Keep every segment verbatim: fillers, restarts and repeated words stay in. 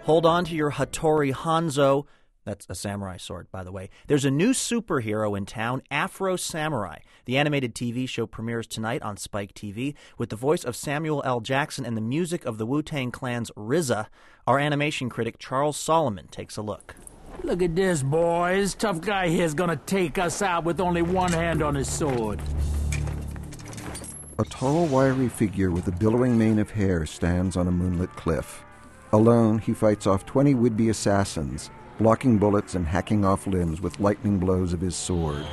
Hold on to your Hattori Hanzo. That's a samurai sword, by the way. There's a new superhero in town, Afro Samurai. The animated T V show premieres tonight on Spike T V with the voice of Samuel L. Jackson and the music of the Wu-Tang Clan's R Z A. Our animation critic Charles Solomon takes a look. Look at this, boys. Tough guy here's gonna take us out with only one hand on his sword. A tall, wiry figure with a billowing mane of hair stands on a moonlit cliff. Alone, he fights off twenty would-be assassins, blocking bullets and hacking off limbs with lightning blows of his sword.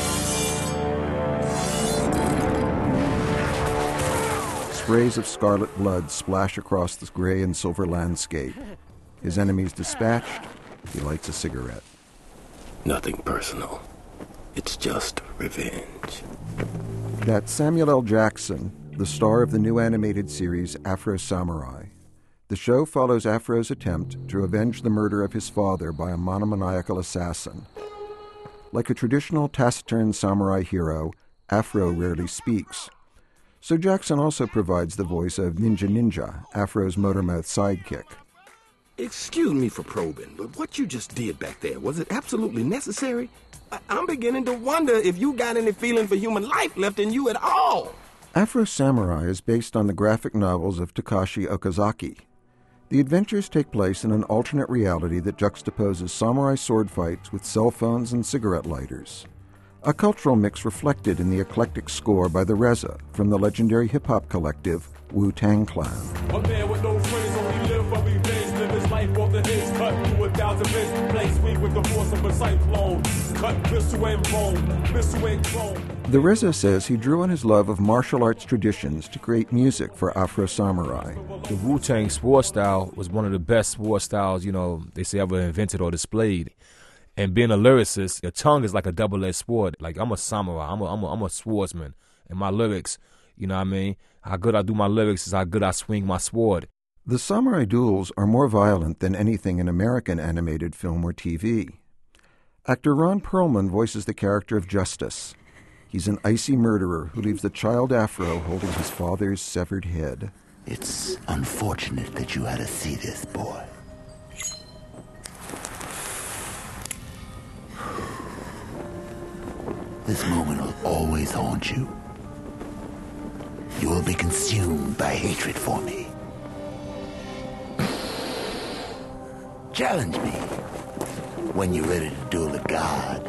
Sprays of scarlet blood splash across the gray and silver landscape. His enemies dispatched, he lights a cigarette. Nothing personal. It's just revenge. That's Samuel L. Jackson, the star of the new animated series Afro Samurai. The show follows Afro's attempt to avenge the murder of his father by a monomaniacal assassin. Like a traditional taciturn samurai hero, Afro rarely speaks. So Jackson also provides the voice of Ninja Ninja, Afro's motormouth sidekick. Excuse me for probing, but what you just did back there, was it absolutely necessary? I- I'm beginning to wonder if you got any feeling for human life left in you at all. Afro Samurai is based on the graphic novels of Takashi Okazaki. The adventures take place in an alternate reality that juxtaposes samurai sword fights with cell phones and cigarette lighters. A cultural mix reflected in the eclectic score by the R Z A from the legendary hip-hop collective Wu-Tang Clan. A man with no friends, only live for revenge. Live his life off the hits, cut through a thousand bits. Place me with the force of a cyclone. Cut missile and bone, missile and clone. The R Z A says he drew on his love of martial arts traditions to create music for Afro Samurai. The Wu-Tang sports style was one of the best sports styles, you know, they say ever invented or displayed. And being a lyricist, your tongue is like a double-edged sword. Like, I'm a samurai, I'm a, I'm a, I'm a swordsman. And my lyrics, you know what I mean? How good I do my lyrics is how good I swing my sword. The samurai duels are more violent than anything in American animated film or T V. Actor Ron Perlman voices the character of Justice. He's an icy murderer who leaves the child Afro holding his father's severed head. It's unfortunate that you had to see this, boy. This moment will always haunt you. You will be consumed by hatred for me. Challenge me when you're ready to duel a god.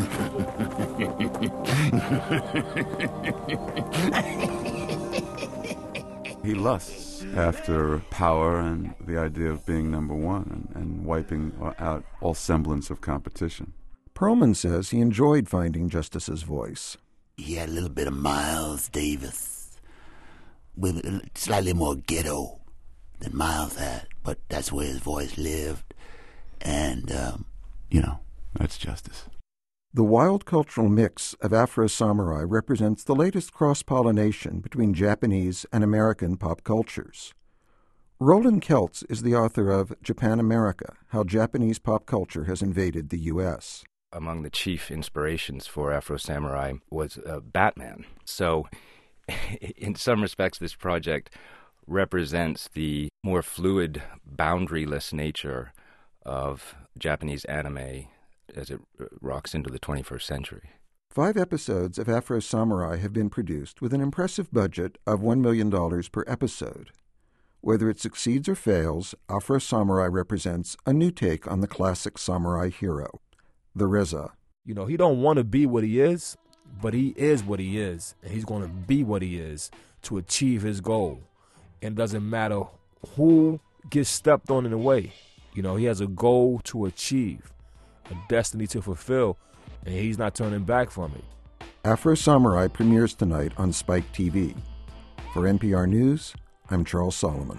He lusts after power and the idea of being number one and, and wiping out all semblance of competition. Perlman says he enjoyed finding Justice's voice. He had a little bit of Miles Davis, with slightly more ghetto than Miles had, but that's where his voice lived, and, um, you know, that's Justice. The wild cultural mix of Afro Samurai represents the latest cross-pollination between Japanese and American pop cultures. Roland Keltz is the author of Japan America, How Japanese Pop Culture Has Invaded the U S Among the chief inspirations for Afro Samurai was uh, Batman. So, in some respects, this project represents the more fluid, boundaryless nature of Japanese anime as it rocks into the twenty-first century. Five episodes of Afro Samurai have been produced with an impressive budget of one million dollars per episode. Whether it succeeds or fails, Afro Samurai represents a new take on the classic samurai hero, the R Z A. You know, he don't want to be what he is, but he is what he is, and he's going to be what he is to achieve his goal. And it doesn't matter who gets stepped on in the way. You know, he has a goal to achieve, a destiny to fulfill, and he's not turning back from it. Afro Samurai premieres tonight on Spike T V. For N P R News, I'm Charles Solomon.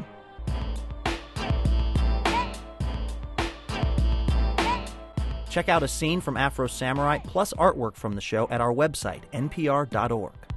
Check out a scene from Afro Samurai plus artwork from the show at our website, N P R dot org.